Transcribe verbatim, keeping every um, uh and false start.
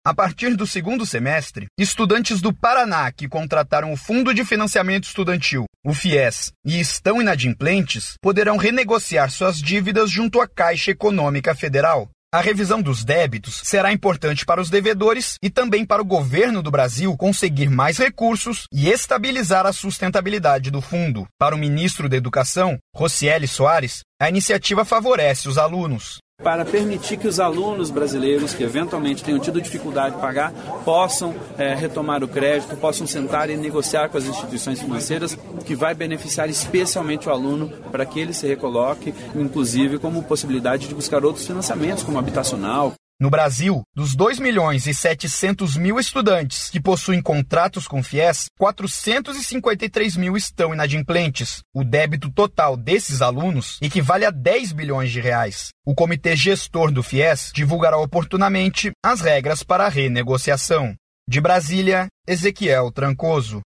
A partir do segundo semestre, estudantes do Paraná que contrataram o Fundo de Financiamento Estudantil, o FIES, e estão inadimplentes, poderão renegociar suas dívidas junto à Caixa Econômica Federal. A revisão dos débitos será importante para os devedores e também para o governo do Brasil conseguir mais recursos e estabilizar a sustentabilidade do fundo. Para o ministro da Educação, Rocieli Soares, a iniciativa favorece os alunos. Para permitir que os alunos brasileiros que eventualmente tenham tido dificuldade de pagar possam é, retomar o crédito, possam sentar e negociar com as instituições financeiras, que vai beneficiar especialmente o aluno para que ele se recoloque, inclusive como possibilidade de buscar outros financiamentos, como habitacional. No Brasil, dos dois milhões e setecentos mil estudantes que possuem contratos com o FIES, quatrocentos e cinquenta e três mil estão inadimplentes. O débito total desses alunos equivale a dez bilhões de reais. O comitê gestor do FIES divulgará oportunamente as regras para a renegociação. De Brasília, Ezequiel Trancoso.